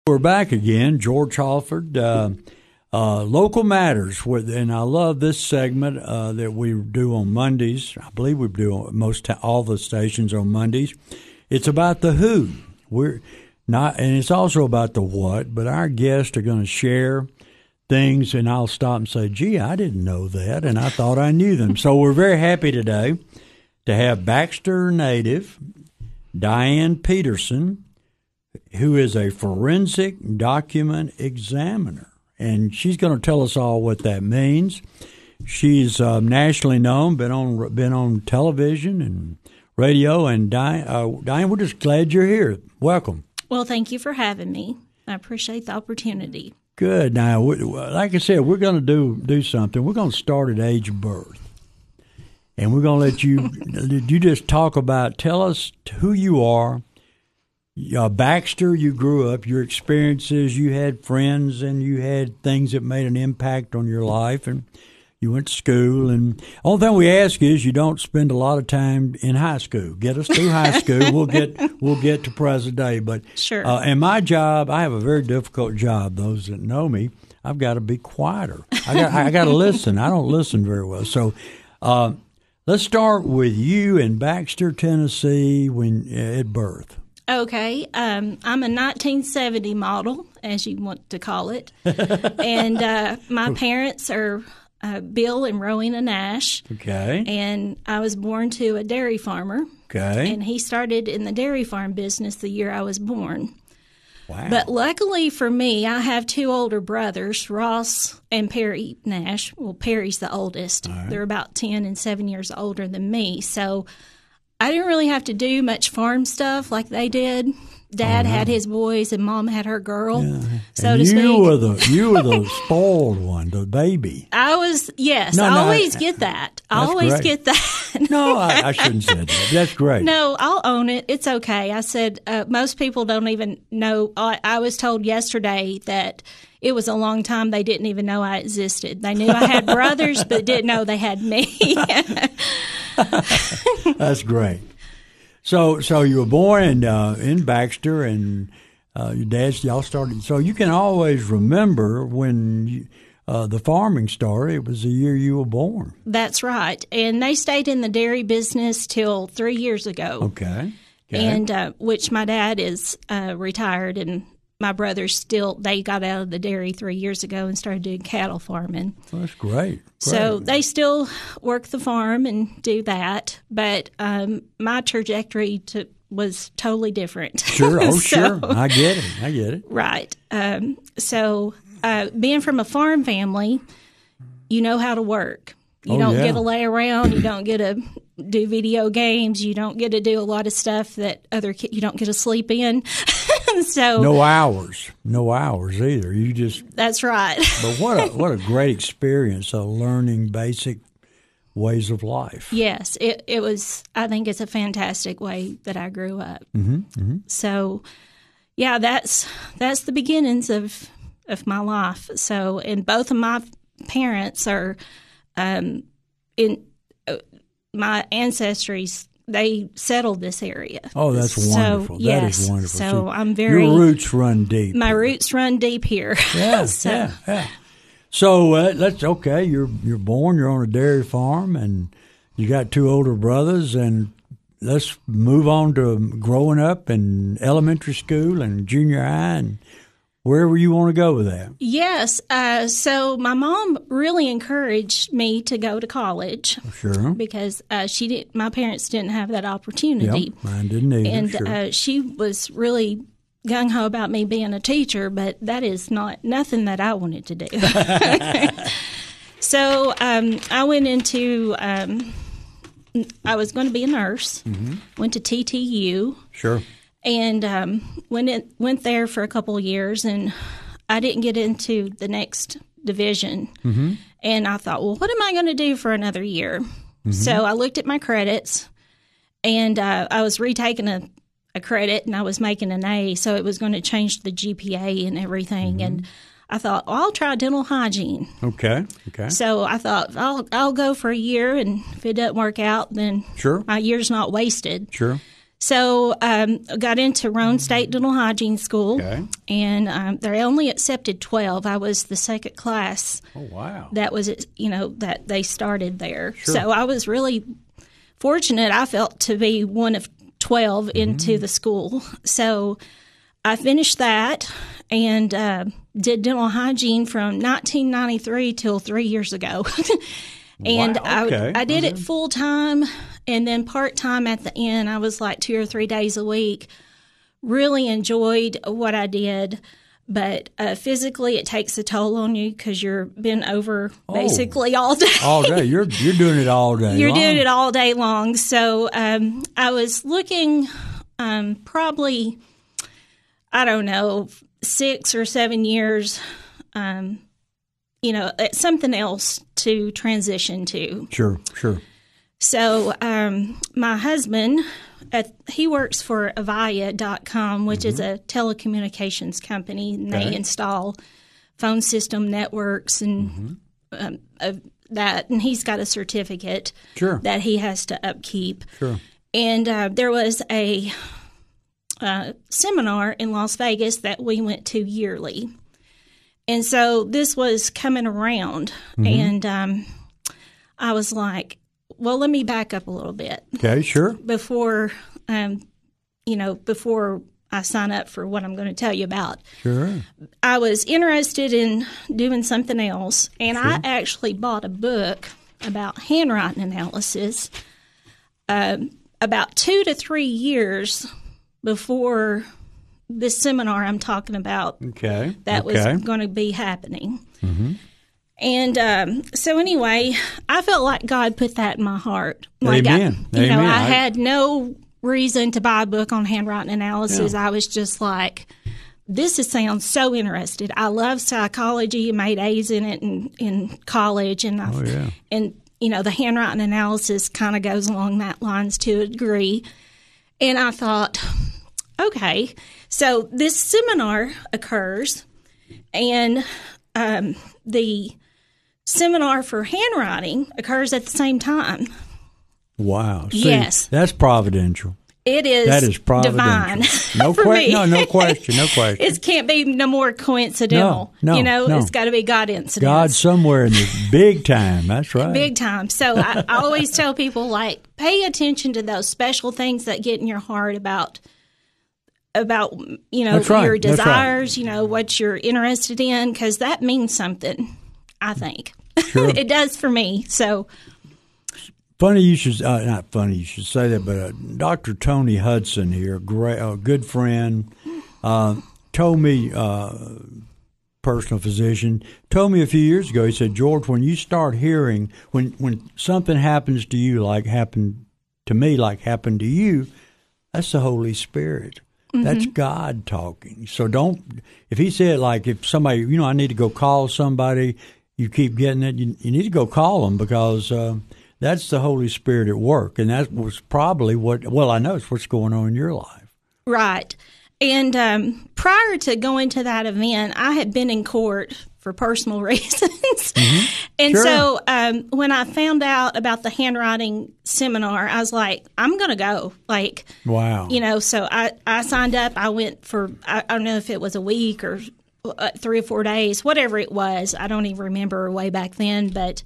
We're back again, George Halford, Local Matters, and I love this segment that we do on Mondays. I believe we do on all the stations on Mondays. It's about the who. We're not, and it's also about the what. But our guests are going to share things, and I'll stop and say, "Gee, I didn't know that, and I thought I knew them." So we're very happy today to have Baxter native Diane Peterson, who is a forensic document examiner. And she's going to tell us all what that means. She's nationally known, been on television and radio. And Diane, we're just glad you're here. Welcome. Well, thank you for having me. I appreciate the opportunity. Good. Now, like I said, we're going to do something. We're going to start at age of birth. And we're going to let you just tell us who you are. Baxter, you grew up, your experiences, you had friends, and you had things that made an impact on your life, and you went to school. And the only thing we ask is you don't spend a lot of time in high school. Get us through high school. We'll get to present day. But sure. And my job, I have a very difficult job. Those that know me, I've got to be quieter. I got to listen. I don't listen very well. So let's start with you in Baxter, Tennessee, at birth. Okay. I'm a 1970 model, as you want to call it. And my parents are Bill and Rowena Nash. Okay. And I was born to a dairy farmer. Okay. And he started in the dairy farm business the year I was born. Wow. But luckily for me, I have two older brothers, Ross and Perry Nash. Well, Perry's the oldest. All right. They're about 10 and 7 years older than me. So I didn't really have to do much farm stuff like they did. Dad had his boys and Mom had her girl, so to speak. You were the spoiled one, the baby. I was, yes. I always get that. I always get that. No, I shouldn't say that. That's great. No, I'll own it. It's okay. I said most people don't even know. I was told yesterday that it was a long time they didn't even know I existed. They knew I had brothers, but didn't know they had me. That's great. So you were born in Baxter, and your dad's y'all started. So you can always remember when the farming started. It was the year you were born. That's right, and they stayed in the dairy business till 3 years ago. Okay. And which my dad is retired, and my brothers they got out of the dairy 3 years ago and started doing cattle farming. Well, that's great. So they still work the farm and do that, but my trajectory was totally different. Sure, sure. I get it. Right. So being from a farm family, you know how to work. You don't get to lay around. You don't get to do video games. You don't get to do a lot of stuff that other kids, you don't get to sleep in. So no hours either. You just that's right. But what a great experience of learning basic ways of life. Yes, it was. I think it's a fantastic way that I grew up. Mm-hmm, mm-hmm. So, yeah, that's the beginnings of my life. So, and both of my parents are in my ancestries. They settled this area. Oh, that's wonderful. That is wonderful. So I'm very. Your roots run deep. My roots run deep here. Yeah, yeah. So okay. You're born. You're on a dairy farm, and you got two older brothers. And let's move on to growing up in elementary school and junior high, and wherever you want to go with that. Yes. So my mom really encouraged me to go to college. Sure. Because my parents didn't have that opportunity. Yep, mine didn't either. And sure. She was really gung-ho about me being a teacher, but that is nothing that I wanted to do. So I went into I was going to be a nurse, went to TTU. Sure. And went there for a couple of years, and I didn't get into the next division. Mm-hmm. And I thought, well, what am I going to do for another year? Mm-hmm. So I looked at my credits, and I was retaking a credit, and I was making an A, so it was going to change the GPA and everything. Mm-hmm. And I thought, well, I'll try dental hygiene. Okay. So I thought, I'll go for a year, and if it doesn't work out, then sure, my year's not wasted. Sure. So I got into Roane State Dental Hygiene School, Okay. and they only accepted 12. I was the second class. Oh, wow. That was, that they started there. Sure. So I was really fortunate, I felt, to be one of 12 into the school. So I finished that and did dental hygiene from 1993 till 3 years ago. And Wow, okay. I did it full time and then part time at the end. I was like 2 or 3 days a week. Really enjoyed what I did, but physically it takes a toll on you because you're bent over basically all day. All day. You're doing it all day. You're long. doing it all day long. So I was looking probably, I don't know, 6 or 7 years, at something else to transition to. Sure. So my husband, he works for Avaya.com, which is a telecommunications company, and they install phone system networks and that. And he's got a certificate that he has to upkeep. Sure. And there was a seminar in Las Vegas that we went to yearly. And so this was coming around, and I was like, well, let me back up a little bit. Okay, sure. Before I sign up for what I'm going to tell you about. Sure. I was interested in doing something else, and I actually bought a book about handwriting analysis about 2 to 3 years before this seminar I'm talking about that was going to be happening. And so anyway, I felt like God put that in my heart. Like Amen. I had no reason to buy a book on handwriting analysis. I was just like, this sounds so interested. I love psychology. I made A's in it in college, and the handwriting analysis kind of goes along that lines to a degree. And I thought, okay, so this seminar occurs, and the seminar for handwriting occurs at the same time. Wow. See, yes. That's providential. It is. That is providential. Divine. No question. No question. It can't be no more coincidental. No. It's got to be God incidents. God somewhere in the big time. That's right. Big time. So I always tell people, like, pay attention to those special things that get in your heart about your desires, what you're interested in, because that means something, I think. Sure. It does for me. So funny you should not funny you should say that, but Dr. Tony Hudson here, a good friend, told me, personal physician, told me a few years ago, he said, George, when you start hearing, when something happens to you like happened to me, like happened to you, that's the Holy Spirit. That's God talking. So if he said, like, if somebody, I need to go call somebody, you keep getting it, you need to go call them, because that's the Holy Spirit at work. And that was probably I know it's what's going on in your life. Right. And prior to going to that event, I had been in court for personal reasons. And so when I found out about the handwriting seminar, I was like, I'm going to go. Like, wow. So I signed up. I went for, I don't know if it was a week or 3 or 4 days, whatever it was. I don't even remember way back then. But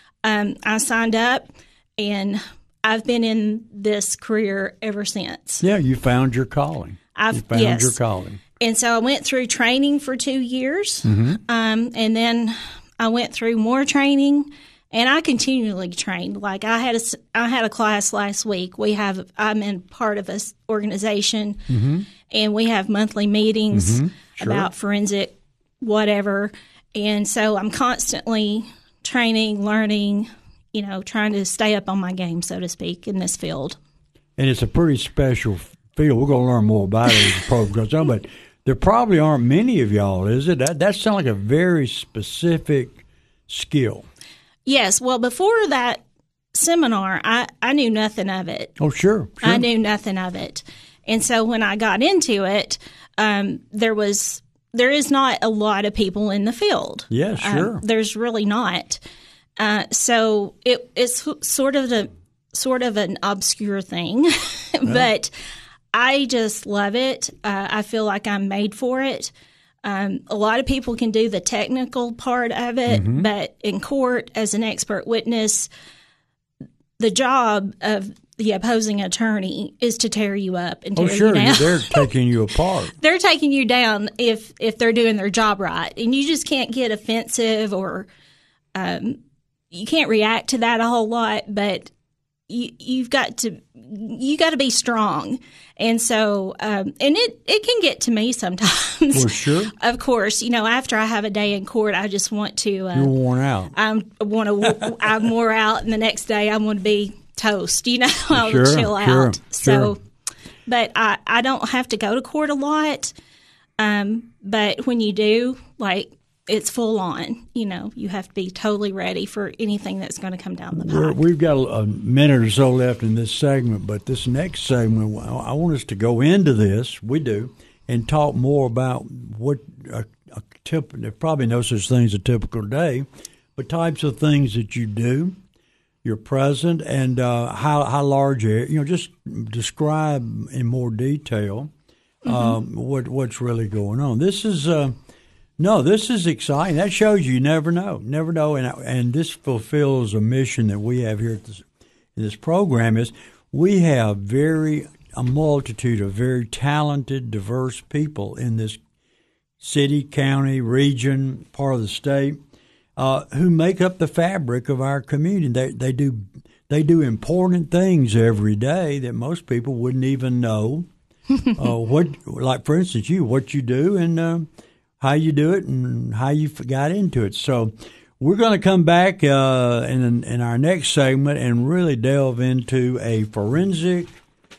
I signed up, and I've been in this career ever since. Yeah, you found your calling. You found your calling. And so I went through training for 2 years, and then I went through more training, and I continually trained. Like I had a class last week. I'm in part of this organization, and we have monthly meetings about forensic whatever. And so I'm constantly training, learning, trying to stay up on my game, so to speak, in this field. And it's a pretty special field. We're going to learn more about it as the program goes on, but there probably aren't many of y'all, is it? That sounds like a very specific skill. Yes. Well, before that seminar, I knew nothing of it. Oh, sure. I knew nothing of it. And so when I got into it, there is not a lot of people in the field. Yeah, sure. There's really not. So it's sort of an obscure thing, but I just love it. I feel like I'm made for it. A lot of people can do the technical part of it, but in court, as an expert witness, the job of the opposing attorney is to tear you up and tear you down. They're taking you apart. They're taking you down if they're doing their job right. And you just can't get offensive or you can't react to that a whole lot, but you got to be strong. And so, and it can get to me sometimes. For sure. Of course, after I have a day in court, I just want to. You're worn out. I'm wore out, and the next day I want to be toast. I'll chill out. So, but I don't have to go to court a lot. But when you do, it's full on. You have to be totally ready for anything that's going to come down the pipe. We've got a minute or so left in this segment, but this next segment, I want us to go into this. We do, and talk more about what there's probably no such thing as a typical day, but types of things that you do. You're present, and how large just describe in more detail what's really going on. This is this is exciting. That shows you never know, and this fulfills a mission that we have here in this program. Is we have a multitude of very talented, diverse people in this city, county, region, part of the state. Who make up the fabric of our community. They do important things every day that most people wouldn't even know. Like for instance, what you do and how you do it and how you got into it. So we're going to come back in our next segment and really delve into a forensic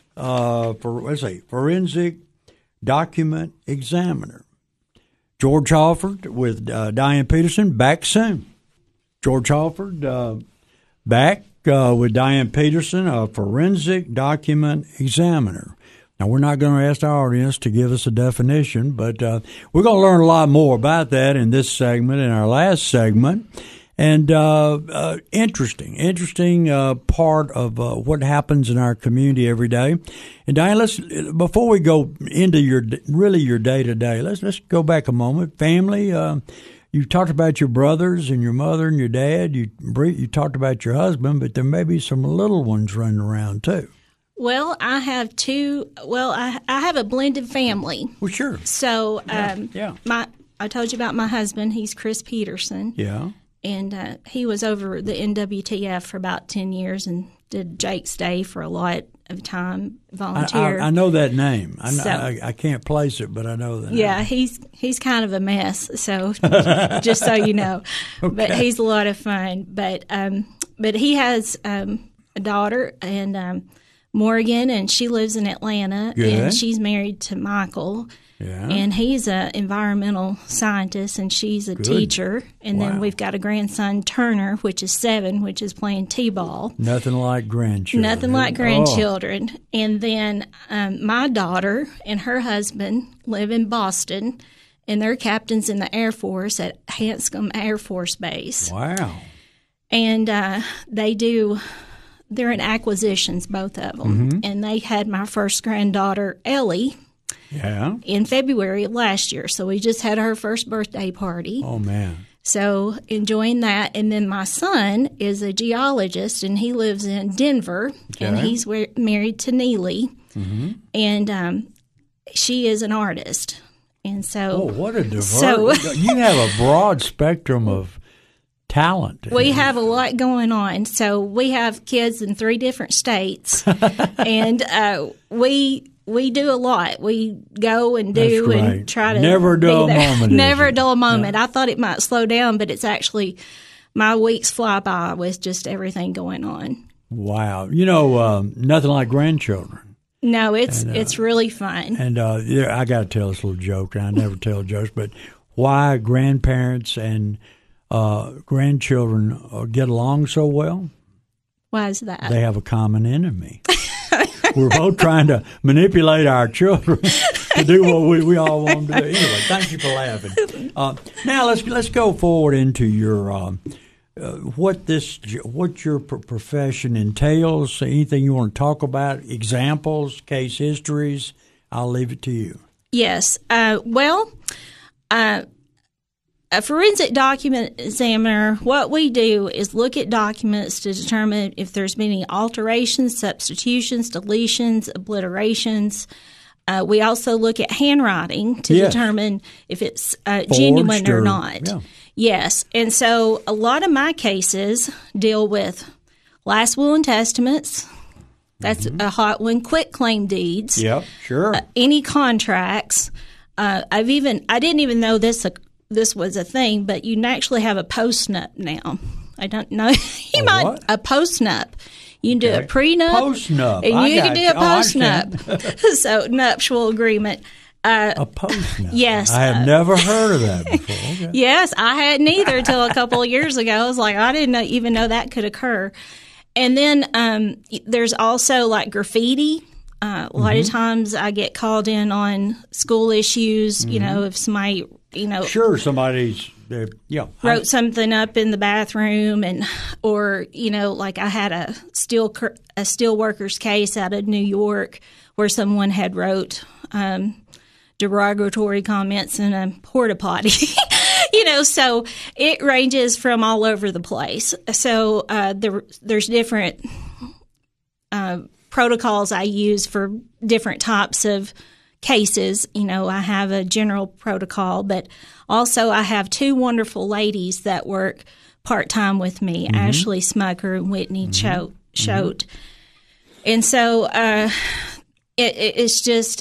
document examiner. George Halford with Diane Peterson, back soon. George Halford back with Diane Peterson, a forensic document examiner. Now, we're not going to ask our audience to give us a definition, but we're going to learn a lot more about that in this segment and our last segment. And interesting part of what happens in our community every day. And Diane, before we go into your day-to-day, let's go back a moment. Family, you talked about your brothers and your mother and your dad. You talked about your husband, but there may be some little ones running around too. Well, I have two. Well, I have a blended family. Well, sure. So, I told you about my husband. He's Chris Peterson. Yeah. And he was over the NWTF for about 10 years and did Jake's Day for a lot of time, volunteer. I know that name. I can't place it, but I know that name. He's kind of a mess, so just so you know. Okay. But he's a lot of fun. But he has a daughter, and Morgan, and she lives in Atlanta. Good. And she's married to Michael. Yeah. And he's an environmental scientist, and she's a teacher. And then we've got a grandson, Turner, which is 7, which is playing T-ball. Nothing like grandchildren. Oh. And then my daughter and her husband live in Boston, and they're captains in the Air Force at Hanscom Air Force Base. Wow. And they're in acquisitions, both of them. Mm-hmm. And they had my first granddaughter, Ellie, in February of last year. So we just had her first birthday party. Oh, man. So enjoying that. And then my son is a geologist, and he lives in Denver, and he's married to Neely. Mm-hmm. And she is an artist. And so... Oh, what a diverse... you have a broad spectrum of talent. We have a lot going on. So we have kids in 3 different states, and we do a lot. We go and do and try to never a dull moment. Never a dull moment. Yeah. I thought it might slow down, but it's actually my weeks fly by with just everything going on. Wow, nothing like grandchildren. No, it's really fun. And I got to tell this little joke. I never tell jokes, but why grandparents and grandchildren get along so well? Why is that? They have a common enemy. We're both trying to manipulate our children to do what we all want them to do. Anyway, thank you for laughing. Now let's go forward into your what your profession entails? Anything you want to talk about? Examples, case histories? I'll leave it to you. Yes. A forensic document examiner, what we do is look at documents to determine if there's been any alterations, substitutions, deletions, obliterations. We also look at handwriting to determine if it's genuine or not. Yeah. Yes. And so a lot of my cases deal with last will and testaments. That's a hot one. Quitclaim deeds. Yep, sure. Any contracts. I didn't even know this was a thing, but you can actually have a post-nup now. I don't know. A post-nup. You can do a prenup. Post-nup. And you can do a post-nup. So, nuptial agreement. A post-nup. Yes. I have never heard of that before. Okay. Yes, I hadn't either until a couple of years ago. I was like, I didn't even know that could occur. And then there's also like graffiti. A lot of times I get called in on school issues, if somebody, Sure, somebody's, wrote something up in the bathroom or like I had a steel workers case out of New York where someone had wrote derogatory comments in a porta potty. So it ranges from all over the place. So there's different protocols I use for different types of cases. I have a general protocol, but also I have two wonderful ladies that work part-time with me, Ashley Smucker and Whitney Choate. And so it's just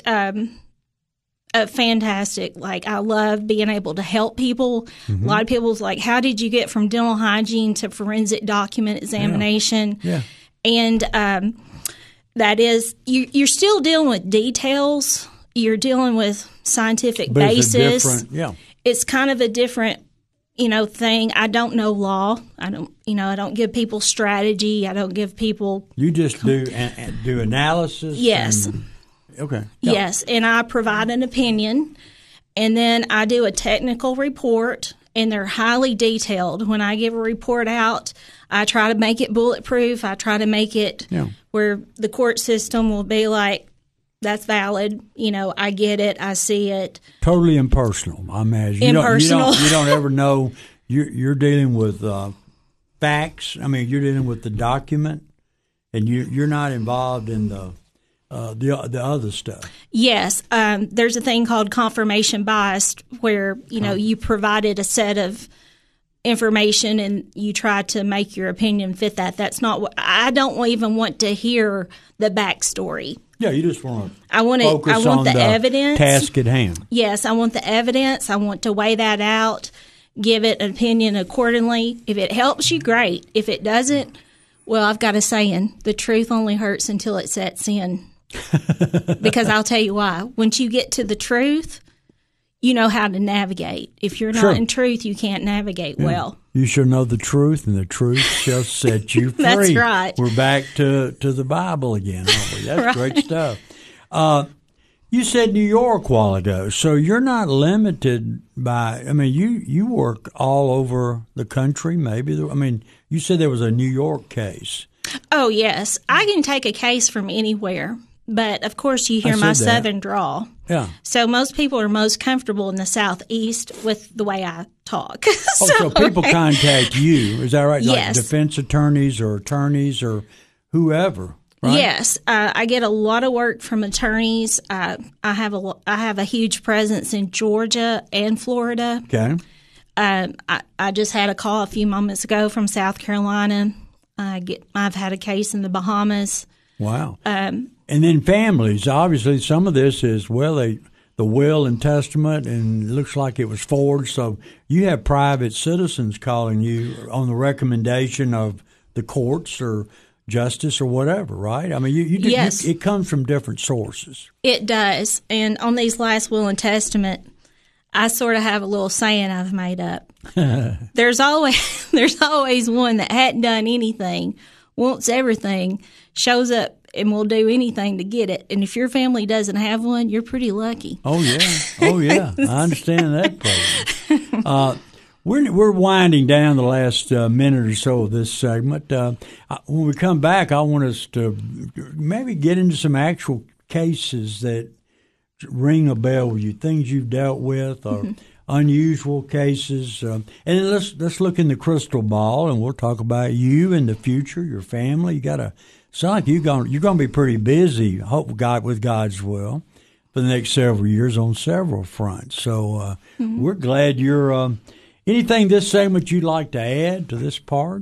a fantastic, I love being able to help people. A lot of people's like, how did you get from dental hygiene to forensic document examination? Yeah. And that is, you're still dealing with details. You're dealing with scientific basis. It's kind of a different, thing. I don't know law. I don't give people strategy. I don't give people. You just do analysis. Yes. Okay. Yes, and I provide an opinion, and then I do a technical report, and they're highly detailed. When I give a report out, I try to make it bulletproof. I try to make it where the court system will be like, that's valid. I get it. I see it. Totally impersonal, I imagine. Impersonal. You don't ever know. You're dealing with facts. I mean, you're dealing with the document, and you're not involved in the other stuff. Yes. There's a thing called confirmation bias where, you provided a set of information and you try to make your opinion fit that. That's not what I don't even want to hear the backstory. Yeah, you just want to I want the evidence. Task at hand. Yes, I want the evidence. I want to weigh that out, give it an opinion accordingly. If it helps you, great. If it doesn't, well, I've got a saying, the truth only hurts until it sets in. Because I'll tell you why. Once you get to the truth, you know how to navigate. If you're not in truth, you can't navigate well. You shall know the truth, and the truth shall set you free. That's right. We're back to the Bible again, aren't we? That's right. Great stuff. You said New York a while ago, so you're not limited by, you work all over the country, maybe. You said there was a New York case. Oh, yes. I can take a case from anywhere. But, of course, you hear my southern drawl. Yeah. So most people are most comfortable in the Southeast with the way I talk. So people contact you. Is that right? Yes. Like defense attorneys or whoever, right? Yes. I get a lot of work from attorneys. I have a huge presence in Georgia and Florida. Okay. I just had a call a few moments ago from South Carolina. I've had a case in the Bahamas. Wow. And then families. Obviously, some of this is, the will and testament, and it looks like it was forged. So you have private citizens calling you on the recommendation of the courts or justice or whatever, right? Yes. It comes from different sources. It does. And on these last will and testament, I sort of have a little saying I've made up. There's always one that hadn't done anything, wants everything, shows up and will do anything to get it. And if your family doesn't have one, you're pretty lucky. Oh, yeah. I understand that part. We're winding down the last minute or so of this segment. When we come back, I want us to maybe get into some actual cases that ring a bell with you, things you've dealt with, or unusual cases. And then let's look in the crystal ball, and we'll talk about you in the future, your family. You got to sound like you're going to be pretty busy. Hope with God's will for the next several years on several fronts. So we're glad you're. Anything this segment you'd like to add to this part?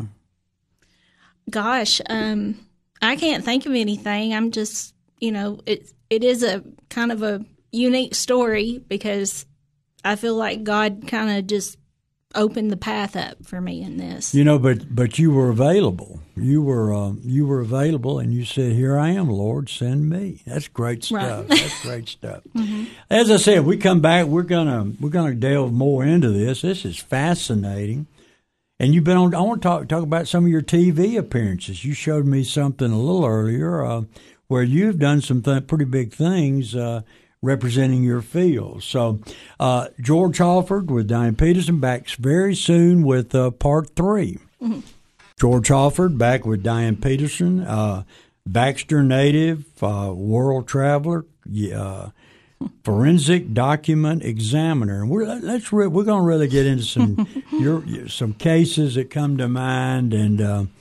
Gosh, I can't think of anything. I'm just, it is a kind of a unique story because I feel like God kind of just opened the path up for me in this. But you were available. You were available, and you said, "Here I am, Lord, send me." That's great stuff. Right. That's great stuff. As I said, we come back. We're gonna delve more into this. This is fascinating. And you've been on. I want to talk about some of your TV appearances. You showed me something a little earlier where you've done some pretty big things. Representing your field. So, George Halford with Diane Peterson back very soon with part 3. George Halford back with Diane Peterson, Baxter native, world traveler, forensic document examiner. And we're going to really get into some cases that come to mind. And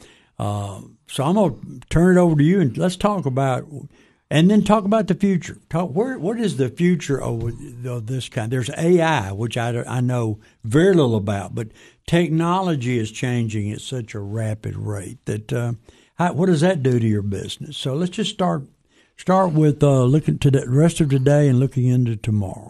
so I'm going to turn it over to you, and let's talk about. And then talk about the future. What is the future of this kind? There's AI, which I know very little about, but technology is changing at such a rapid rate that what does that do to your business? So let's just start with looking to the rest of today and looking into tomorrow.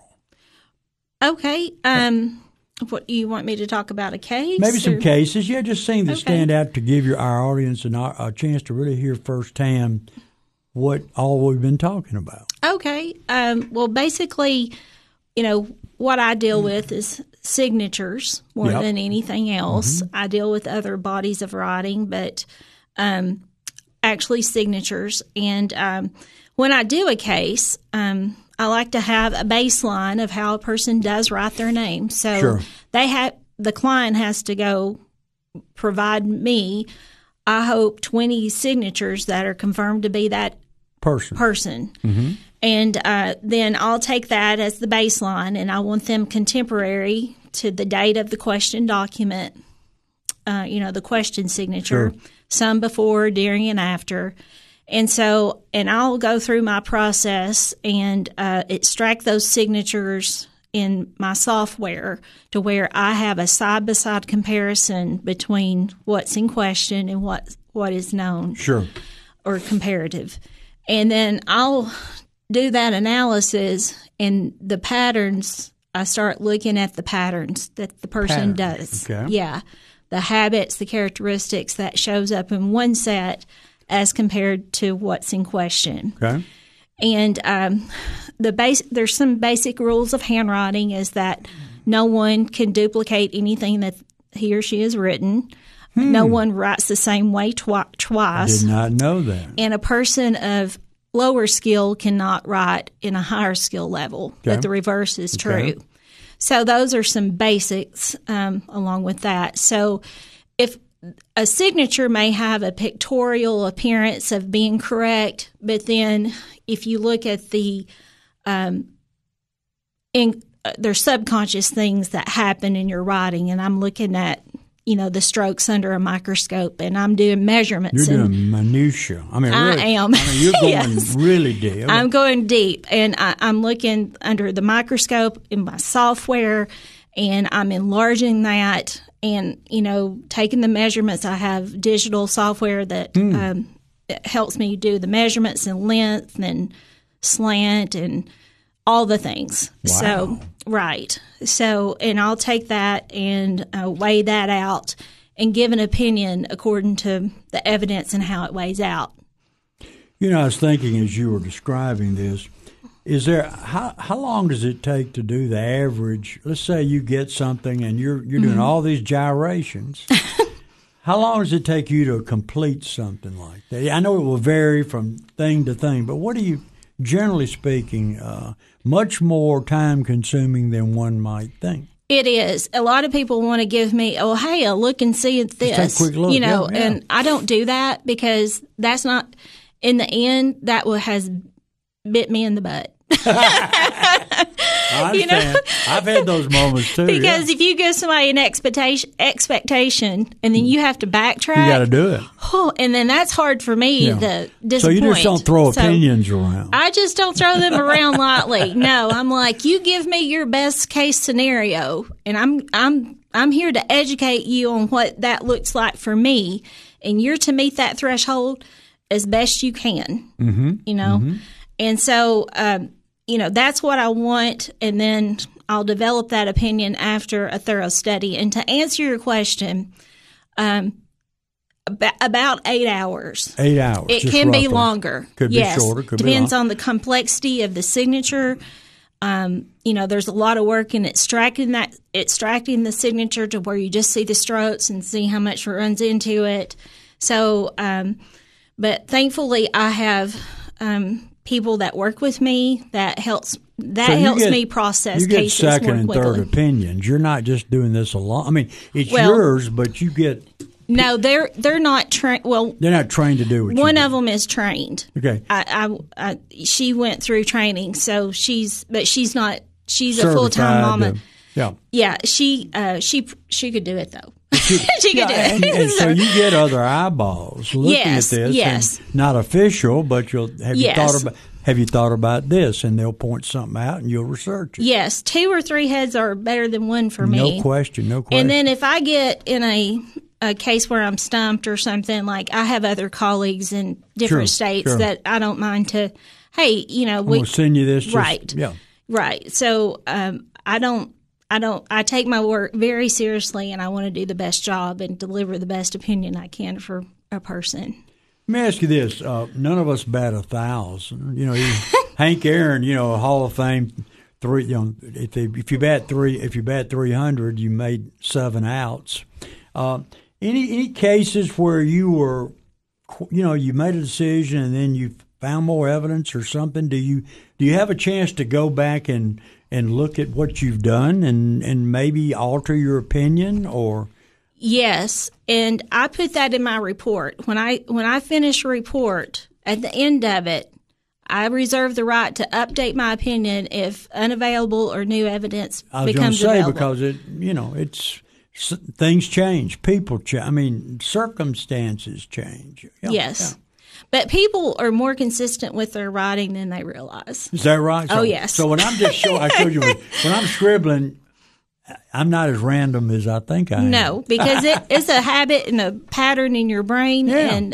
Okay. What you want me to talk about? A case? Maybe some cases. Yeah, just things that stand out to give our audience a chance to really hear firsthand what all we've been talking about. Okay. Well, basically, what I deal with is signatures more than anything else. I deal with other bodies of writing, but actually signatures. And when I do a case, I like to have a baseline of how a person does write their name. So the client has to go provide me, I hope, 20 signatures that are confirmed to be that person. And then I'll take that as the baseline, and I want them contemporary to the date of the question document, the question signature, some before, during, and after. And I'll go through my process and extract those signatures in my software to where I have a side-by-side comparison between what's in question and what is known or comparative. And then I'll do that analysis, and the patterns, I start looking at the patterns that the person does. Okay. Yeah. The habits, the characteristics that shows up in one set as compared to what's in question. Okay. And there's some basic rules of handwriting is that no one can duplicate anything that he or she has written. No one writes the same way twice. I did not know that. And a person of lower skill cannot write in a higher skill level, but the reverse is true. So those are some basics along with that. So if a signature may have a pictorial appearance of being correct, but then if you look at there's subconscious things that happen in your writing, and I'm looking at the strokes under a microscope, and I'm doing measurements. You're doing minutia. I am. You're going really deep. I'm going deep, and I'm looking under the microscope in my software, and I'm enlarging that and, taking the measurements. I have digital software that helps me do the measurements and length and slant and all the things. Wow. So, right. So, and I'll take that and weigh that out and give an opinion according to the evidence and how it weighs out. I was thinking as you were describing this, is there how long does it take to do the average? Let's say you get something and you're doing all these gyrations. How long does it take you to complete something like that? I know it will vary from thing to thing, but what do you, generally speaking, much more time consuming than one might think? It is. A lot of people want to give me, oh, hey, look and see this. Just take a quick look. And I don't do that because that's not, in the end, that has bit me in the butt. I understand. I've had those moments too. Because if you give somebody an expectation and then you have to backtrack, you got to do it. Oh, and then that's hard for me to disappoint. So you just don't throw opinions around. I just don't throw them around lightly. No, I'm like, you give me your best case scenario, and I'm here to educate you on what that looks like for me, and you're to meet that threshold as best you can. Mm-hmm. And so. That's what I want, and then I'll develop that opinion after a thorough study. And to answer your question, about 8 hours. 8 hours. It can be longer. Could be shorter. Could Depends be on the complexity of the signature. There's a lot of work in extracting the signature to where you just see the strokes and see how much runs into it. So, but thankfully, I have people that work with me that helps me process you get cases second more and quickly. third opinions. You're not just doing this alone. I mean, it's yours, but you get. No, they're not trained. Well, they're not trained to do what one you do. of them is trained. Okay, she went through training, so she's not. She's certified a full-time mama. Yeah. She could do it though. She could do it. And so you get other eyeballs looking at this. Yes. And not official, but have you thought about this? And they'll point something out, and you'll research it. Yes, 2 or 3 heads are better than one for me. No question. And then if I get in a case where I'm stumped or something, like I have other colleagues in different states that I don't mind to, hey, we'll send you this. Right. Right. So I take my work very seriously, and I want to do the best job and deliver the best opinion I can for a person. Let me ask you this: none of us bat 1,000. Hank Aaron, Hall of Fame. If you bat 300, you made 7 outs. Any cases where you were, you made a decision and then you found more evidence or something? Do you have a chance to go back and look at what you've done and maybe alter your opinion? Or yes, and I put that in my report. When I finish a report, at the end of it, I reserve the right to update my opinion if unavailable or new evidence becomes available. Because it's things change, people change. Circumstances change. Yes. But people are more consistent with their writing than they realize. Is that right? Oh, yes. So when I'm just I showed you when I'm scribbling, I'm not as random as I think I am. No, because it's a habit and a pattern in your brain.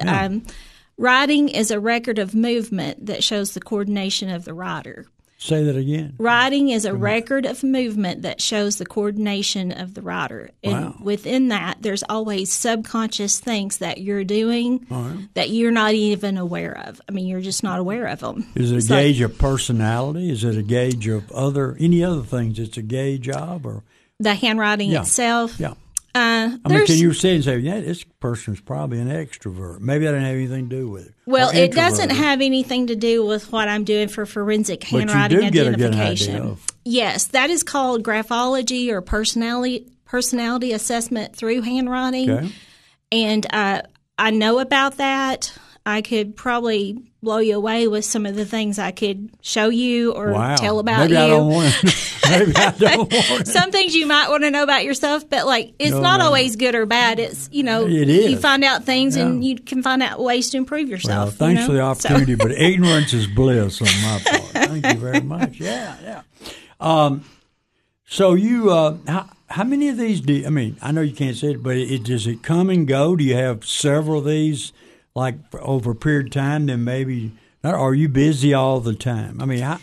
Writing is a record of movement that shows the coordination of the writer. Say that again. Writing is a record of movement that shows the coordination of the writer. And within that, there's always subconscious things that you're doing that you're not even aware of. I mean, you're just not aware of them. Is it a gauge of personality? Is it a gauge of any other things it's a gauge of? Or the handwriting itself? Yeah. Can you say, this person's probably an extrovert? Maybe that didn't have anything to do with it. Well, it doesn't have anything to do with what I'm doing for forensic handwriting identification. Get a good idea of. Yes, that is called graphology or personality assessment through handwriting. Okay. And I know about that. I could probably blow you away with some of the things I could show you or tell about you. Maybe I don't want Some things you might want to know about yourself, but it's not always good or bad. It's, it is. You find out things and you can find out ways to improve yourself. Well, thanks for the opportunity, but ignorance is bliss on my part. Thank you very much. Yeah. So you, how many of these I know you can't say it, but does it come and go? Do you have several of these? Like over a period of time, then maybe, or are you busy all the time? I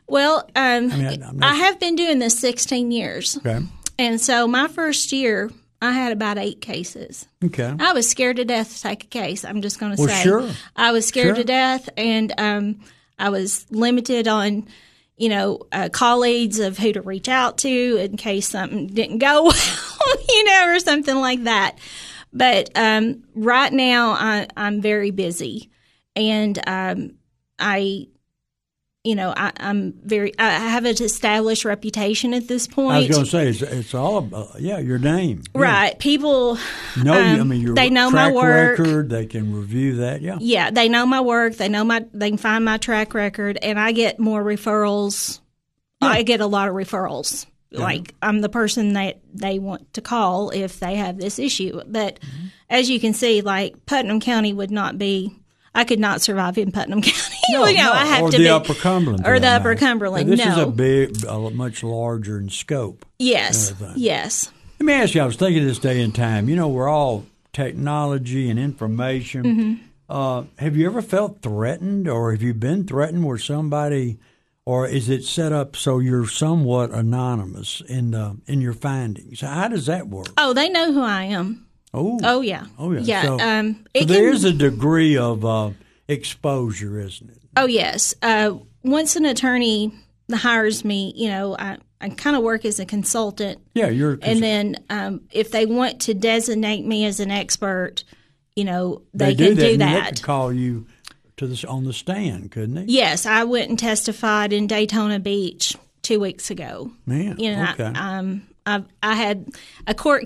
have been doing this 16 years. Okay. And so my first year, I had about 8 cases. Okay. I was scared to death to take a case. I'm just going to say. Sure. I was scared to death, and I was limited on, colleagues of who to reach out to in case something didn't go well, or something like that. But right now, I'm very busy, and I I have an established reputation at this point. I was going to say it's all about your name, right? People your they know track my work. record. They can review that. Yeah, they know my work. They can find my track record, and I get more referrals. Yeah. I get a lot of referrals. Yeah. Like I'm the person that they want to call if they have this issue. But as you can see, like Putnam County would not be. I could not survive in Putnam County. I have to the be Upper Cumberland, or the Upper Cumberland. This is much larger in scope. Yes, yes. Let me ask you. I was thinking this day and time. We're all technology and information. Mm-hmm. Have you ever felt threatened, or have you been threatened where somebody, or is it set up so you're somewhat anonymous in your findings? How does that work? Oh, they know who I am. Oh yeah. Yeah. So there is a degree of exposure, isn't it? Oh yes. Once an attorney hires me, I kind of work as a consultant. Yeah, and then if they want to designate me as an expert, they can do that. They could call you on the stand, couldn't they? Yes, I went and testified in Daytona Beach 2 weeks ago. Man, okay. I had a court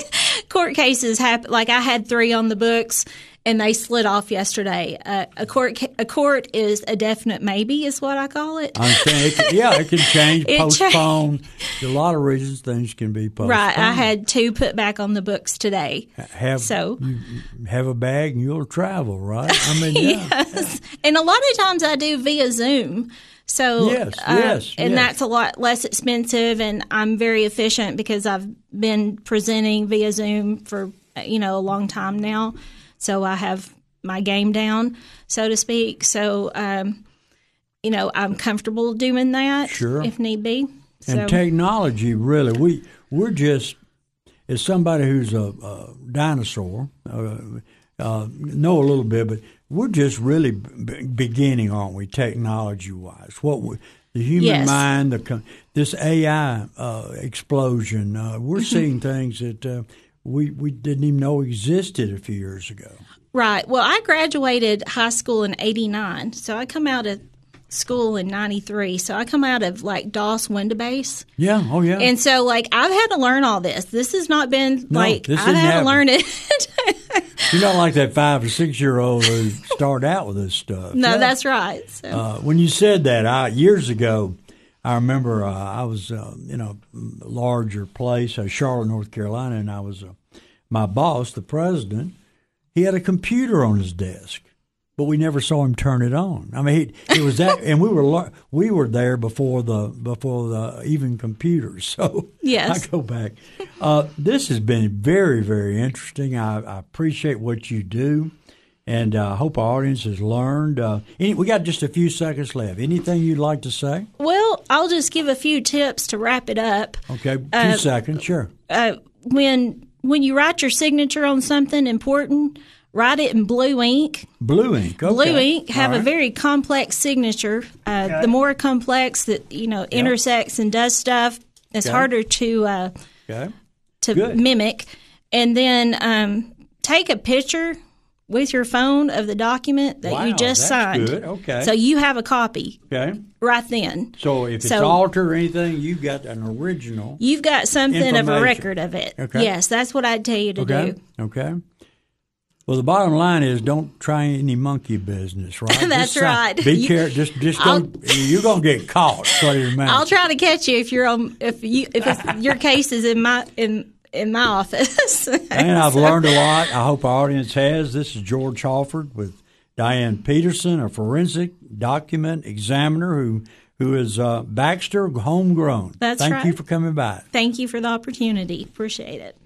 cases happen. Like I had 3 on the books, and they slid off yesterday. A court is a definite maybe, is what I call it. I understand. It can change, postpone. A lot of reasons things can be postponed. Right. I had 2 put back on the books today. You have a bag and you'll travel, right? I mean, yes. And a lot of times I do via Zoom. So, yes. That's a lot less expensive, and I'm very efficient because I've been presenting via Zoom for, a long time now. So I have my game down, so to speak. So, I'm comfortable doing that if need be. And technology, really, we're just, as somebody who's a dinosaur, know a little bit, but we're just really beginning, aren't we, technology-wise? The human mind, this AI explosion, we're seeing things that we didn't even know existed a few years ago. Right. Well, I graduated high school in '89, so I come out of school in '93. So I come out of like DOS window base. Yeah. Oh, yeah. And so I've had to learn all this. This has not been I've had to learn it. You're not like that 5 or 6 year old who started out with this stuff. No, that's right. So. When you said that, years ago, I remember I was in a larger place, Charlotte, North Carolina, and I was my boss, the president. He had a computer on his desk, but we never saw him turn it on. I mean, it was that, and we were there before the even computers. So yes. I go back. This has been very, very interesting. I appreciate what you do, and I hope our audience has learned. We got just a few seconds left. Anything you'd like to say? Well, I'll just give a few tips to wrap it up. Okay, 2 seconds, sure. When you write your signature on something important, write it in blue ink. Blue ink, okay. Blue ink have a very complex signature. The more complex that intersects and does stuff, it's harder to mimic. And then take a picture with your phone of the document that you just signed. Good. Okay. So you have a copy. Okay. Right then. So if it's altered or anything, you've got an original. You've got something of a record of it. Okay. Yes, that's what I'd tell you to do. Okay. Well, the bottom line is don't try any monkey business, right? That's right. Be careful. Just don't. You're gonna get caught. I'll try to catch you if your case is in my office. And I've learned a lot. I hope our audience has. This is George Halford with Diane Peterson, a forensic document examiner who is Baxter homegrown. That's right. Thank you for coming by. Thank you for the opportunity. Appreciate it.